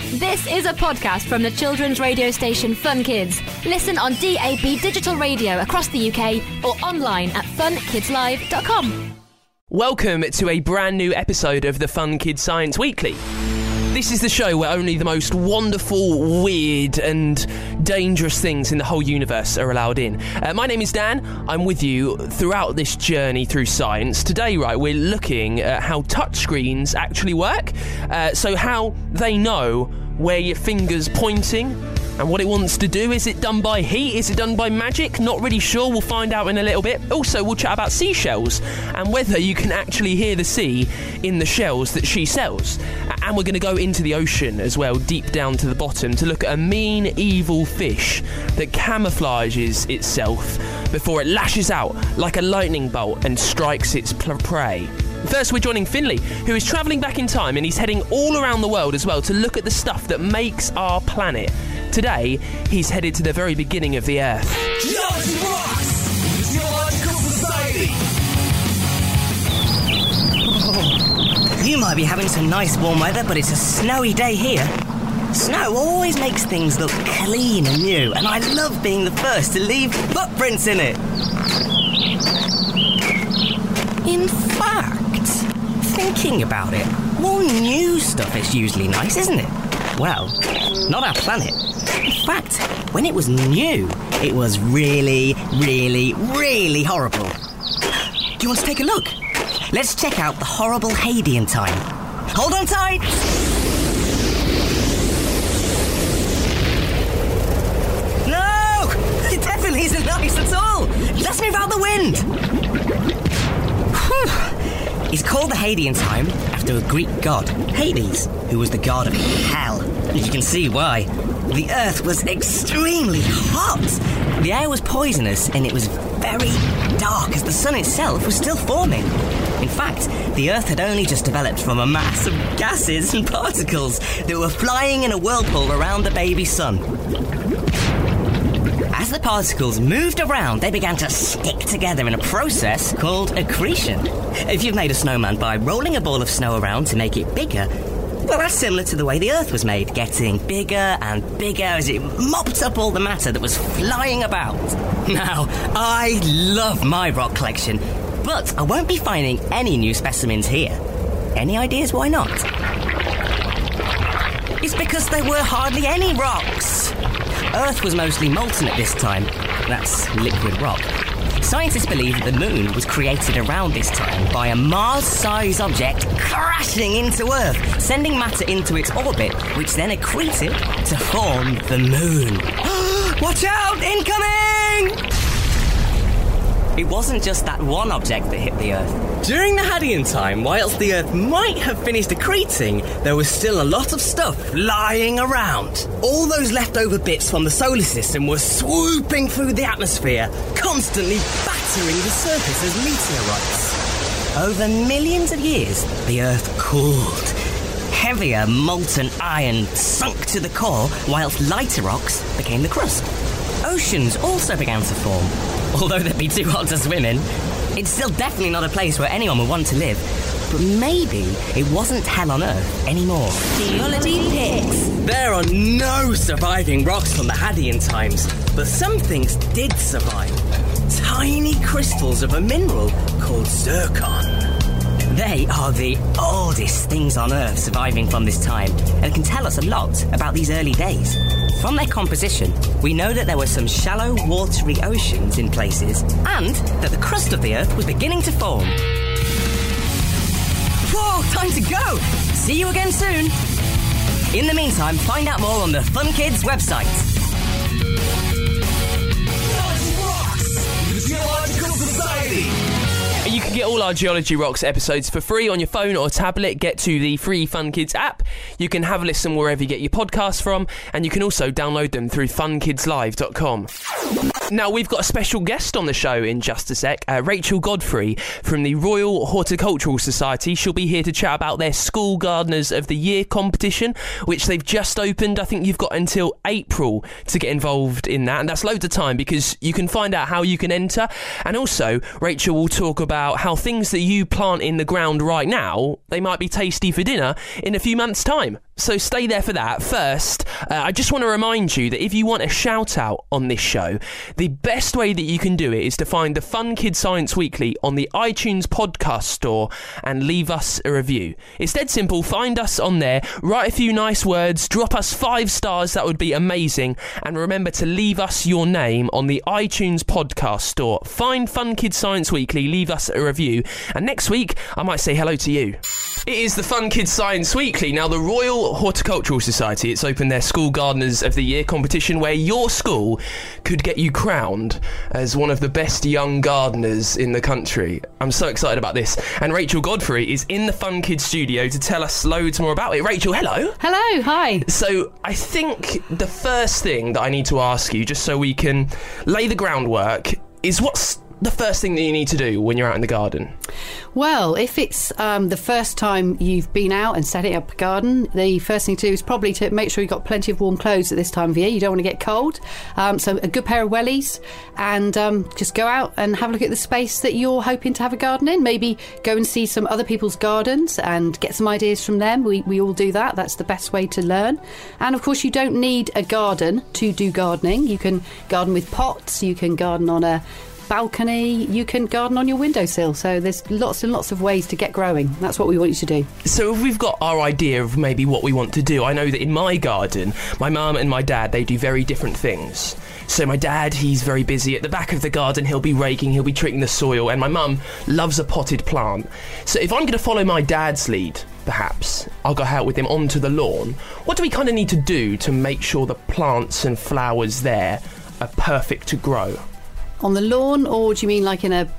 This is a podcast from the children's radio station Fun Kids. Listen on DAB digital radio across the UK or online at funkidslive.com. Welcome to a brand new episode of the Fun Kids Science Weekly. This is the show where only the most wonderful, weird and dangerous things in the whole universe are allowed in. My name is Dan. I'm with you throughout this journey through science. Today, we're looking at how touchscreens actually work. So how they know where your finger's pointing and what it wants to do. Is it done by heat? Is it done by magic? Not really sure. We'll find out in a little bit. Also, we'll chat about seashells and whether you can actually hear the sea in the shells that she sells. And we're going to go into the ocean as well, deep down to the bottom, to look at a mean, evil fish that camouflages itself before it lashes out like a lightning bolt and strikes its prey. First, we're joining Finley, who is travelling back in time, and he's heading all around the world as well to look at the stuff that makes our planet. Today, he's headed to the very beginning of the Earth. Geology rocks! Geological Society! Oh, you might be having some nice warm weather, but it's a snowy day here. Snow always makes things look clean and new, and I love being the first to leave footprints in it. In fact, thinking about it, more new stuff is usually nice, isn't it? Well, not our planet. In fact, when it was new, it was really, really, really horrible. Do you want to take a look? Let's check out the horrible Hadean time. Hold on tight! No! It definitely isn't nice at all! Let's move out the wind! Whew. It's called the Hadean time after a Greek god, Hades, who was the god of hell. You can see why. The Earth was extremely hot. The air was poisonous and it was very dark as the sun itself was still forming. In fact, the Earth had only just developed from a mass of gases and particles that were flying in a whirlpool around the baby sun. As the particles moved around, they began to stick together in a process called accretion. If you've made a snowman by rolling a ball of snow around to make it bigger, well, that's similar to the way the Earth was made, getting bigger and bigger as it mopped up all the matter that was flying about. Now, I love my rock collection, but I won't be finding any new specimens here. Any ideas why not? It's because there were hardly any rocks. Earth was mostly molten at this time. That's liquid rock. Scientists believe that the moon was created around this time by a Mars-sized object crashing into Earth, sending matter into its orbit, which then accreted to form the moon. Watch out! Incoming! It wasn't just that one object that hit the Earth. During the Hadean time, whilst the Earth might have finished accreting, there was still a lot of stuff lying around. All those leftover bits from the solar system were swooping through the atmosphere, constantly battering the surface as meteorites. Over millions of years, the Earth cooled. Heavier molten iron sunk to the core, whilst lighter rocks became the crust. Oceans also began to form. Although they'd be too hot to swim in, it's still definitely not a place where anyone would want to live. But maybe it wasn't hell on Earth anymore. Geology picks. There are no surviving rocks from the Hadean times, but some things did survive. Tiny crystals of a mineral called zircon. They are the oldest things on Earth surviving from this time, and can tell us a lot about these early days. From their composition, we know that there were some shallow, watery oceans in places, and that the crust of the Earth was beginning to form. Whoa, time to go! See you again soon! In the meantime, find out more on the Fun Kids website. Geology rocks! The Geological Society! You can get all our Geology Rocks episodes for free on your phone or tablet. Get to the free Fun Kids app. You can have a listen wherever you get your podcasts from, and you can also download them through funkidslive.com. Now, we've got a special guest on the show in just a sec, Rachel Godfrey from the Royal Horticultural Society. She'll be here to chat about their School Gardeners of the Year competition, which they've just opened. I think you've got until April to get involved in that, and that's loads of time because you can find out how you can enter. And also, Rachel will talk about how things that you plant in the ground right now, they might be tasty for dinner in a few months' time. So stay there for that. First, I just want to remind you that if you want a shout out on this show, the best way that you can do it is to find the Fun Kids Science Weekly on the iTunes podcast store and leave us a review. It's dead simple. Find us on there, write a few nice words, drop us 5 stars, that would be amazing, and remember to leave us your name on the iTunes podcast store. Find Fun Kids Science Weekly, leave us a review, and next week I might say hello to you. It is the Fun Kids Science Weekly. Now, the Royal Horticultural Society, it's opened their School Gardeners of the Year competition where your school could get you crowned as one of the best young gardeners in the country. I'm so excited about this. And Rachel Godfrey is in the Fun Kids studio to tell us loads more about it. Rachel, hello. Hello, hi. So I think the first thing that I need to ask you, just so we can lay the groundwork, is what's the first thing that you need to do when you're out in the garden? Well, if it's the first time you've been out and setting up a garden, the first thing to do is probably to make sure you've got plenty of warm clothes at this time of year. You don't want to get cold. So a good pair of wellies, and just go out and have a look at the space that you're hoping to have a garden in. Maybe go and see some other people's gardens and get some ideas from them. We all do that. That's the best way to learn. And of course, you don't need a garden to do gardening. You can garden with pots. You can garden on a balcony, you can garden on your windowsill. So there's lots and lots of ways to get growing. That's what we want you to do. So if we've got our idea of maybe what we want to do, I know that in my garden, my mum and my dad, they do very different things. So my dad, he's very busy. At the back of the garden, he'll be raking, he'll be treating the soil, and my mum loves a potted plant. So if I'm going to follow my dad's lead, perhaps, I'll go out with him onto the lawn. What do we kind of need to do to make sure the plants and flowers there are perfect to grow? On the lawn, or do you mean like in a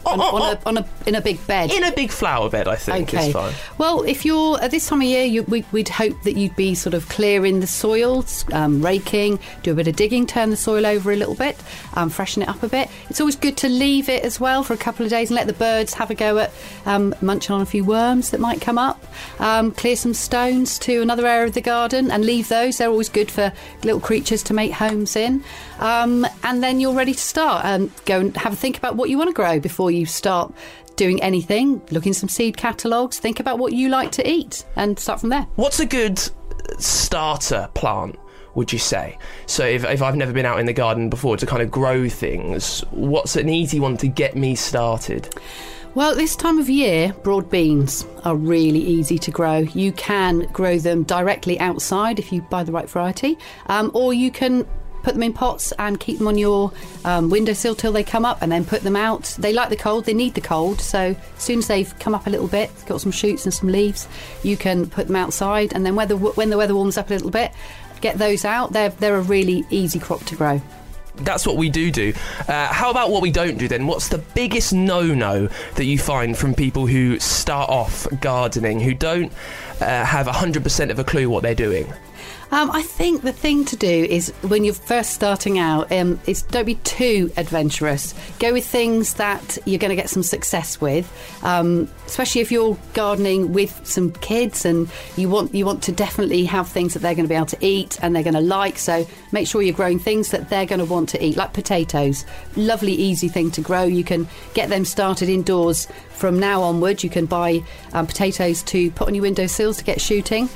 big bed? In a big flower bed, I think. Okay. Is fine. Well, if you're at this time of year, we'd hope that you'd be sort of clearing the soil, raking, do a bit of digging, turn the soil over a little bit, freshen it up a bit. It's always good to leave it as well for a couple of days and let the birds have a go at munching on a few worms that might come up. Clear some stones to another area of the garden and leave those. They're always good for little creatures to make homes in. And then you're ready to start. Go and have a think about what you want to grow before you start doing anything. Look in some seed catalogues, think about what you like to eat, and start from there. What's a good starter plant, would you say? So if I've never been out in the garden before to kind of grow things, what's an easy one to get me started? Well, this time of year, broad beans are really easy to grow. You can grow them directly outside if you buy the right variety, or you can put them in pots and keep them on your windowsill till they come up and then put them out. They like the cold, they need the cold, so as soon as they've come up a little bit, got some shoots and some leaves, you can put them outside, and then when the weather warms up a little bit, get those out. They're a really easy crop to grow. That's what we do. How about what we don't do then? What's the biggest no-no that you find from people who start off gardening, who don't have 100% of a clue what they're doing? I think the thing to do is when you're first starting out is don't be too adventurous. Go with things that you're going to get some success with, especially if you're gardening with some kids and you want to definitely have things that they're going to be able to eat and they're going to like. So make sure you're growing things that they're going to want to eat, like potatoes. Lovely, easy thing to grow. You can get them started indoors from now onwards. You can buy potatoes to put on your windowsills to get shooting.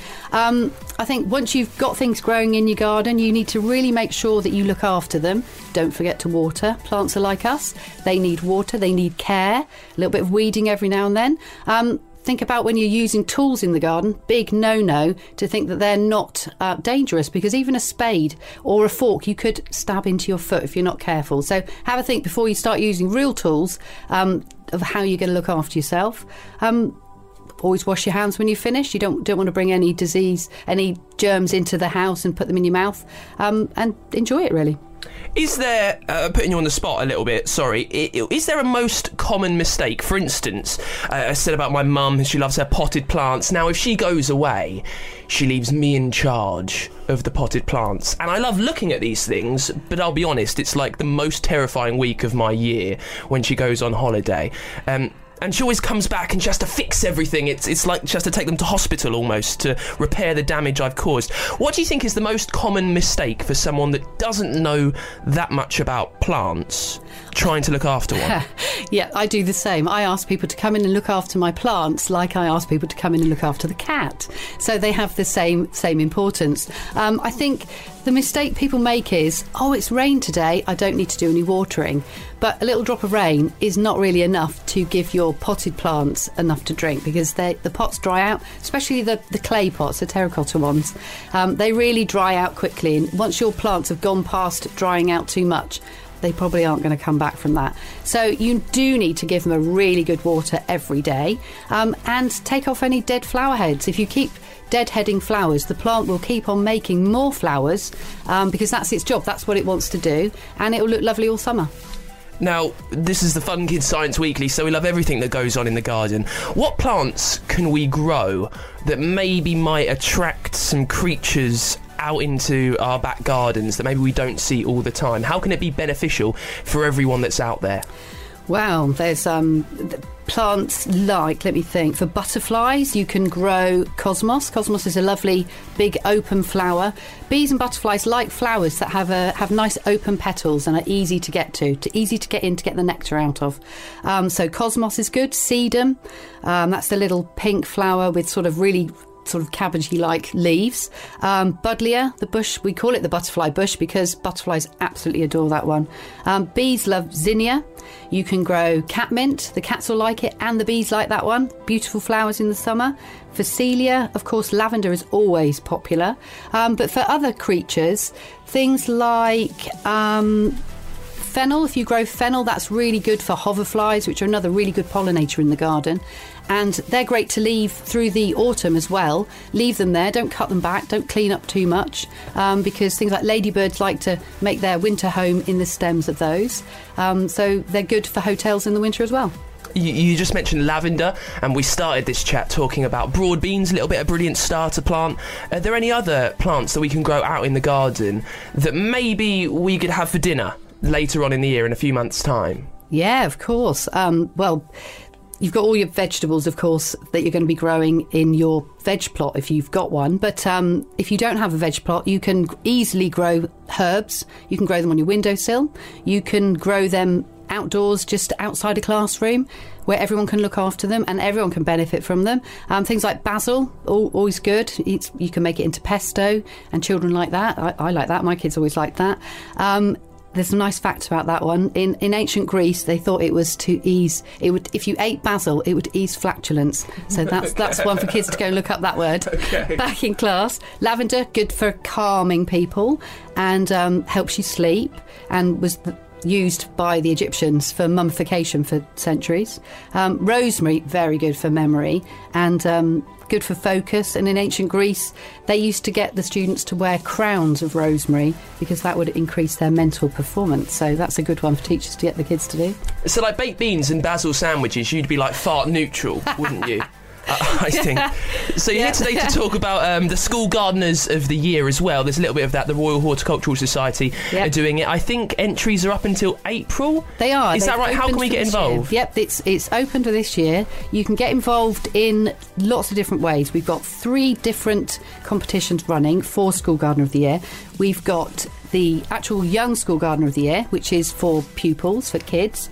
I think once you've got things growing in your garden, you need to really make sure that you look after them. Don't forget to water. Plants are like us. They need water, they need care, a little bit of weeding every now and then. Think about when you're using tools in the garden, big no-no to think that they're not dangerous, because even a spade or a fork you could stab into your foot if you're not careful. So have a think before you start using real tools of how you're going to look after yourself. Always wash your hands when you finish. You don't want to bring any disease, any germs into the house and put them in your mouth, and enjoy it really. Is there, putting you on the spot a little bit, sorry, is there a most common mistake? For instance, I said about my mum, she loves her potted plants. Now, if she goes away, she leaves me in charge of the potted plants. And I love looking at these things, but I'll be honest, it's like the most terrifying week of my year when she goes on holiday. And she always comes back and she has to fix everything. It's like she has to take them to hospital almost to repair the damage I've caused. What do you think is the most common mistake for someone that doesn't know that much about plants trying to look after one? Yeah, I do the same. I ask people to come in and look after my plants like I ask people to come in and look after the cat. So they have the same importance. I think the mistake people make is, it's rained today, I don't need to do any watering. But a little drop of rain is not really enough to give your potted plants enough to drink, because the pots dry out, especially the clay pots, the terracotta ones. They really dry out quickly, and once your plants have gone past drying out too much, they probably aren't going to come back from that. So you do need to give them a really good water every day, and take off any dead flower heads. If you keep deadheading flowers, the plant will keep on making more flowers, because that's its job, that's what it wants to do, and it will look lovely all summer. Now, this is the Fun Kids Science Weekly, so we love everything that goes on in the garden. What plants can we grow that maybe might attract some creatures out into our back gardens that maybe we don't see all the time? How can it be beneficial for everyone that's out there? Well, there's plants like, let me think, for butterflies you can grow cosmos. Cosmos is a lovely big open flower. Bees and butterflies like flowers that have nice open petals and are easy to get easy to get in to get the nectar out of. So cosmos is good. Sedum, that's the little pink flower with sort of cabbagey-like leaves. Buddleia, the bush, we call it the butterfly bush because butterflies absolutely adore that one. Bees love zinnia. You can grow catmint, the cats will like it, and the bees like that one. Beautiful flowers in the summer. For celia, of course, lavender is always popular. But for other creatures, things like fennel, if you grow fennel, that's really good for hoverflies, which are another really good pollinator in the garden. And they're great to leave through the autumn as well. Leave them there, don't cut them back, don't clean up too much, because things like ladybirds like to make their winter home in the stems of those. So they're good for hotels in the winter as well. You just mentioned lavender, and we started this chat talking about broad beans, a little bit of brilliant starter plant. Are there any other plants that we can grow out in the garden that maybe we could have for dinner later on in the year in a few months' time? Yeah, of course. Well, you've got all your vegetables, of course, that you're going to be growing in your veg plot if you've got one. But if you don't have a veg plot, you can easily grow herbs. You can grow them on your windowsill. You can grow them outdoors, just outside a classroom, where everyone can look after them and everyone can benefit from them. Things like basil, always good. You can make it into pesto, and children like that. I like that. My kids always like that. There's some nice facts about that one. In ancient Greece, they thought it was to ease. It would, if you ate basil, it would ease flatulence. So that's one for kids to go and look up that word. Okay. Back in class. Lavender, good for calming people and helps you sleep, and was used by the Egyptians for mummification for centuries. Rosemary, very good for memory and good for focus. And in ancient Greece, they used to get the students to wear crowns of rosemary because that would increase their mental performance. So that's a good one for teachers to get the kids to do. So like baked beans and basil sandwiches, you'd be like fart neutral, wouldn't you? I think. So you're here today to talk about the School Gardeners of the Year as well. There's a little bit of that. The Royal Horticultural Society are doing it. I think entries are up until April. They are. Is that right? How can we get involved? Yep, it's open for this year. You can get involved in lots of different ways. We've got 3 different competitions running for School Gardener of the Year. We've got the actual Young School Gardener of the Year, which is for pupils, for kids.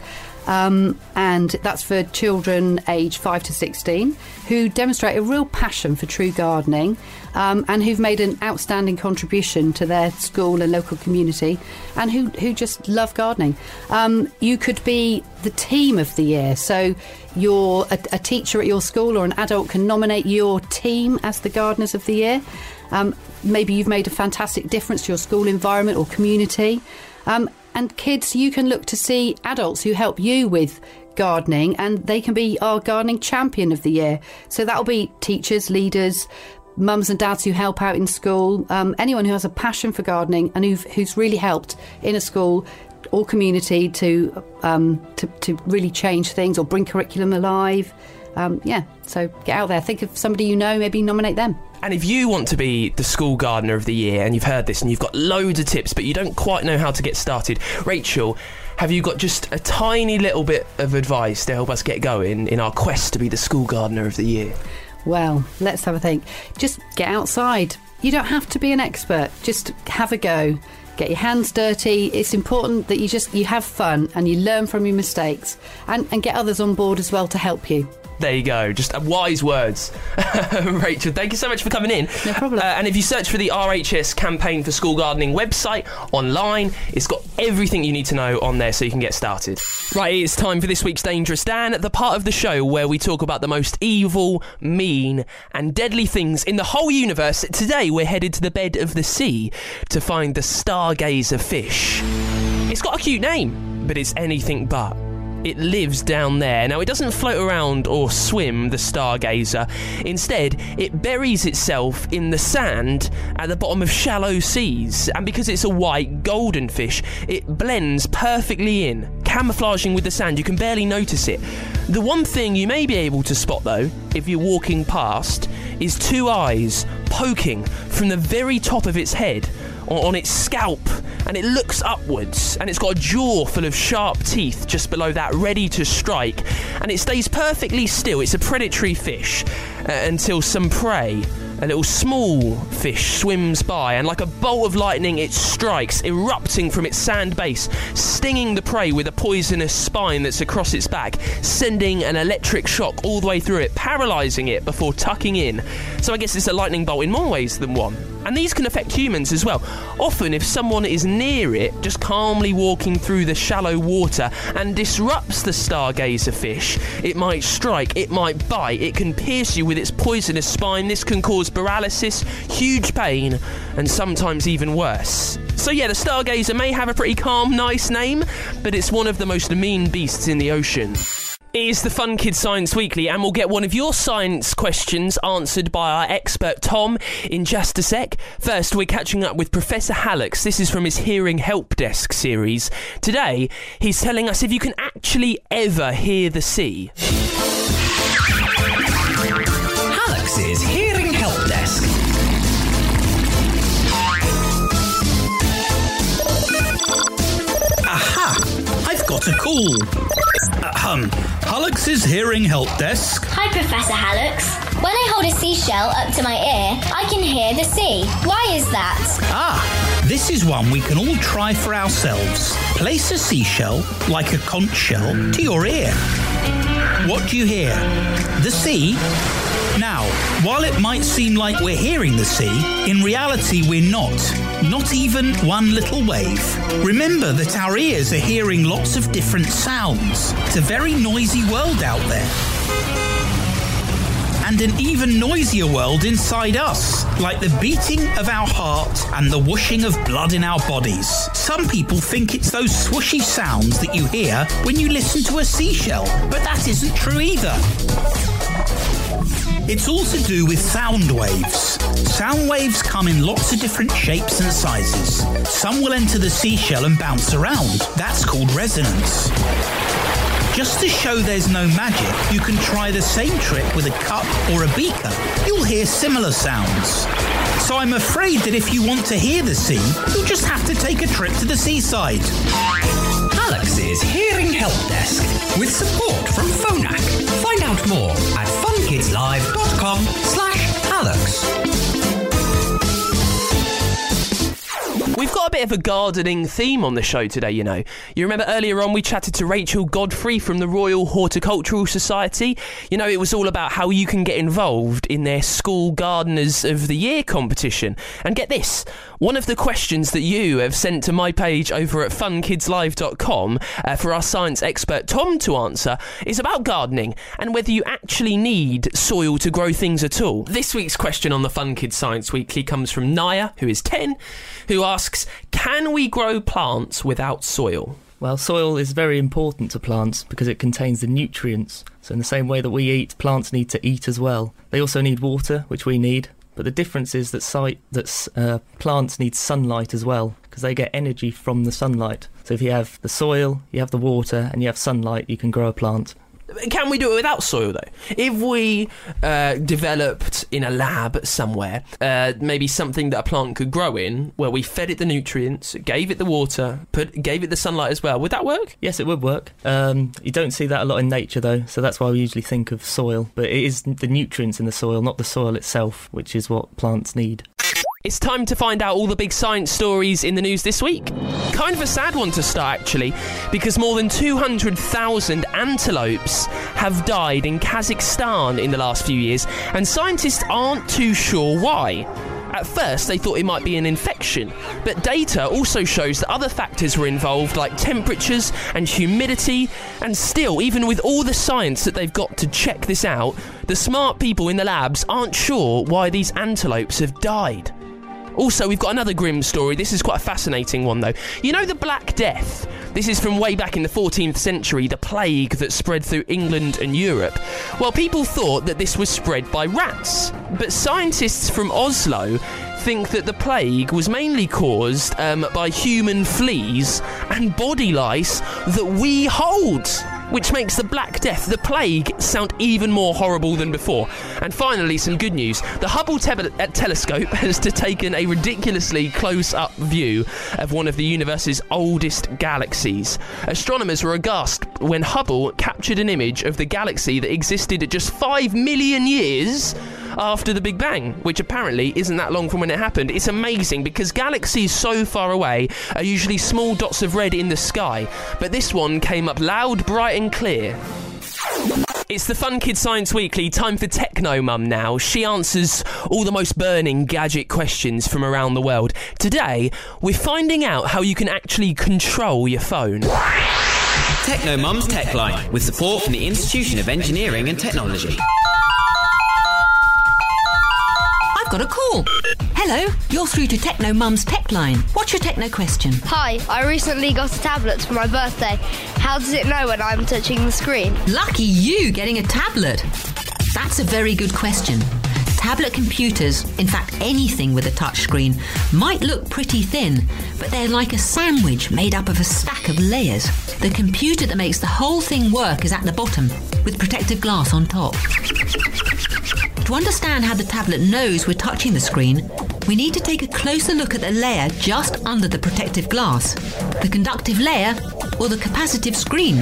And that's for children aged 5 to 16 who demonstrate a real passion for true gardening, and who've made an outstanding contribution to their school and local community, and who just love gardening. You could be the team of the year, so you're a teacher at your school or an adult can nominate your team as the Gardeners of the Year. Maybe you've made a fantastic difference to your school environment or community. And kids, you can look to see adults who help you with gardening, and they can be our gardening champion of the year. So that'll be teachers, leaders, mums and dads who help out in school, anyone who has a passion for gardening and who's really helped in a school or community to really change things or bring curriculum alive. So get out there, think of somebody you know, maybe nominate them. And if you want to be the school gardener of the year, and you've heard this and you've got loads of tips, but you don't quite know how to get started, Rachel, have you got just a tiny little bit of advice to help us get going in our quest to be the school gardener of the year? Well, let's have a think. Just get outside. You don't have to be an expert. Just have a go. Get your hands dirty. It's important that you have fun and you learn from your mistakes and get others on board as well to help you. There you go. Just wise words. Rachel, thank you so much for coming in. No problem. And if you search for the RHS Campaign for School Gardening website online, it's got everything you need to know on there so you can get started. Right, it's time for this week's Dangerous Dan, the part of the show where we talk about the most evil, mean and deadly things in the whole universe. Today we're headed to the bed of the sea to find the stargazer fish. It's got a cute name, but it's anything but. It lives down there. Now, it doesn't float around or swim, the stargazer. Instead, it buries itself in the sand at the bottom of shallow seas. And because it's a white, golden fish, it blends perfectly in, camouflaging with the sand. You can barely notice it. The one thing you may be able to spot, though, if you're walking past, is two eyes poking from the very top of its head on its scalp, and it looks upwards, and it's got a jaw full of sharp teeth just below that, ready to strike, and it stays perfectly still. It's a predatory fish until some prey, a little small fish, swims by, and like a bolt of lightning it strikes, erupting from its sand base, stinging the prey with a poisonous spine that's across its back, sending an electric shock all the way through it, paralysing it before tucking in. So I guess it's a lightning bolt in more ways than one. And these can affect humans as well. Often if someone is near it, just calmly walking through the shallow water and disrupts the stargazer fish, it might strike, it might bite, it can pierce you with its poisonous spine. This can cause paralysis, huge pain, and sometimes even worse. So yeah, the stargazer may have a pretty calm, nice name, but it's one of the most mean beasts in the ocean. It is the Fun Kids Science Weekly, and we'll get one of your science questions answered by our expert Tom in just a sec. First, we're catching up with Professor Hallux. This is from his Hearing Help Desk series. Today, he's telling us if you can actually ever hear the sea. Hallux's Hearing Help Desk. Aha! I've got a call. Hallux's Hearing Help Desk. Hi, Professor Hallux. When I hold a seashell up to my ear, I can hear the sea. Why is that? Ah, this is one we can all try for ourselves. Place a seashell, like a conch shell, to your ear. What do you hear? The sea? Now, while it might seem like we're hearing the sea, in reality we're not. Not even one little wave. Remember that our ears are hearing lots of different sounds. It's a very noisy world out there. And an even noisier world inside us, like the beating of our heart and the whooshing of blood in our bodies. Some people think it's those swooshy sounds that you hear when you listen to a seashell, but that isn't true either. It's all to do with sound waves. Sound waves come in lots of different shapes and sizes. Some will enter the seashell and bounce around. That's called resonance. Just to show there's no magic, you can try the same trick with a cup or a beaker. You'll hear similar sounds. So I'm afraid that if you want to hear the sea, you'll just have to take a trip to the seaside. Hallux's Hearing Help Desk, with support from Phonak. Find out more at funkidslive.com/Hallux. We've got a bit of a gardening theme on the show today, you know. You remember earlier on we chatted to Rachel Godfrey from the Royal Horticultural Society? You know, it was all about how you can get involved in their School Gardeners of the Year competition. And get this, one of the questions that you have sent to my page over at funkidslive.com for our science expert Tom to answer is about gardening and whether you actually need soil to grow things at all. This week's question on the Fun Kids Science Weekly comes from Naya, who is 10, who asks, can we grow plants without soil? Well, soil is very important to plants because it contains the nutrients. So in the same way that we eat, plants need to eat as well. They also need water, which we need. But the difference is that plants need sunlight as well because they get energy from the sunlight. So if you have the soil, you have the water, and you have sunlight, you can grow a plant. Can we do it without soil, though? If we developed in a lab somewhere, maybe something that a plant could grow in, where we fed it the nutrients, gave it the water, gave it the sunlight as well, would that work? Yes, it would work. You don't see that a lot in nature, though, so that's why we usually think of soil. But it is the nutrients in the soil, not the soil itself, which is what plants need. It's time to find out all the big science stories in the news this week. Kind of a sad one to start, actually, because more than 200,000 antelopes have died in Kazakhstan in the last few years, and scientists aren't too sure why. At first, they thought it might be an infection, but data also shows that other factors were involved, like temperatures and humidity, and still, even with all the science that they've got to check this out, the smart people in the labs aren't sure why these antelopes have died. Also, we've got another grim story. This is quite a fascinating one, though. You know the Black Death? This is from way back in the 14th century, the plague that spread through England and Europe. Well, people thought that this was spread by rats, but scientists from Oslo think that the plague was mainly caused by human fleas and body lice that we hold, which makes the Black Death, the plague, sound even more horrible than before. And finally, some good news. The Hubble telescope has taken a ridiculously close-up view of one of the universe's oldest galaxies. Astronomers were aghast when Hubble captured an image of the galaxy that existed just 5 million years after the Big Bang, which apparently isn't that long from when it happened. It's amazing because galaxies so far away are usually small dots of red in the sky, but this one came up loud, bright and clear. It's the Fun Kids Science Weekly, time for Techno Mum now. She answers all the most burning gadget questions from around the world. Today, we're finding out how you can actually control your phone. Techno Mum's Tech Line, with support from the Institution of Engineering and Technology. Got a call. Hello, you're through to Techno Mum's Tech Line. What's your techno question? Hi, I recently got a tablet for my birthday. How does it know when I'm touching the screen? Lucky you getting a tablet. That's a very good question. Tablet computers, in fact anything with a touch screen, might look pretty thin, but they're like a sandwich made up of a stack of layers. The computer that makes the whole thing work is at the bottom, with protective glass on top. To understand how the tablet knows we're touching the screen, we need to take a closer look at the layer just under the protective glass, the conductive layer or the capacitive screen.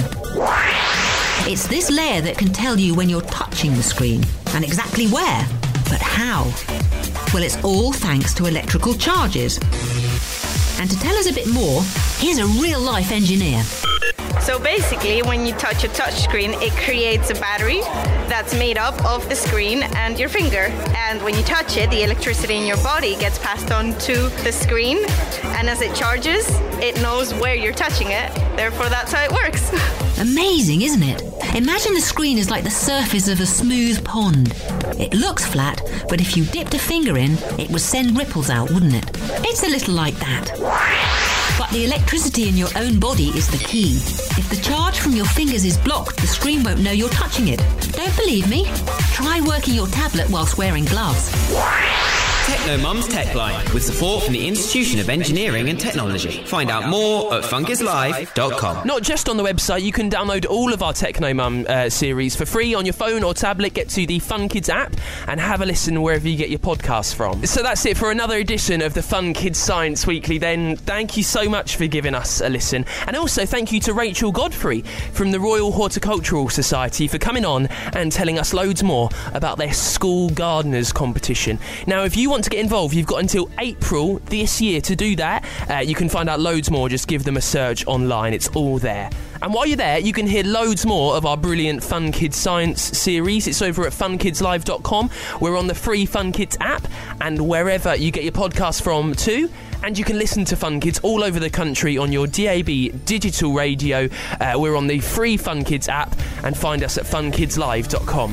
It's this layer that can tell you when you're touching the screen, and exactly where. But how? Well, it's all thanks to electrical charges. And to tell us a bit more, here's a real-life engineer. So basically, when you touch a touchscreen, it creates a battery that's made up of the screen and your finger. And when you touch it, the electricity in your body gets passed on to the screen. And as it charges, it knows where you're touching it. Therefore, that's how it works. Amazing, isn't it? Imagine the screen is like the surface of a smooth pond. It looks flat, but if you dipped a finger in, it would send ripples out, wouldn't it? It's a little like that. But the electricity in your own body is the key. If the charge from your fingers is blocked, the screen won't know you're touching it. Don't believe me? Try working your tablet whilst wearing gloves. Techno Mum's Tech Line, with support from the Institution of Engineering and Technology. Find out more at funkislive.com. Not just on the website, you can download all of our Techno Mum series for free on your phone or tablet. Get to the Fun Kids app and have a listen wherever you get your podcasts from. So that's it for another edition of the Fun Kids Science Weekly then. Thank you so much for giving us a listen. And also thank you to Rachel Godfrey from the Royal Horticultural Society for coming on and telling us loads more about their school gardeners competition. Now, if you want to get involved, you've got until April this year to do that. You can find out loads more, just give them a search online, it's all there. And while you're there, you can hear loads more of our brilliant Fun Kids Science series. It's over at funkidslive.com. We're on the free Fun Kids app and wherever you get your podcasts from too. And you can listen to Fun Kids all over the country on your DAB digital radio. We're on the free Fun Kids app and find us at funkidslive.com.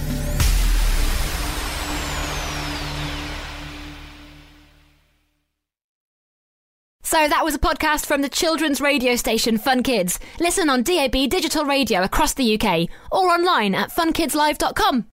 So that was a podcast from the children's radio station Fun Kids. Listen on DAB digital radio across the UK or online at funkidslive.com.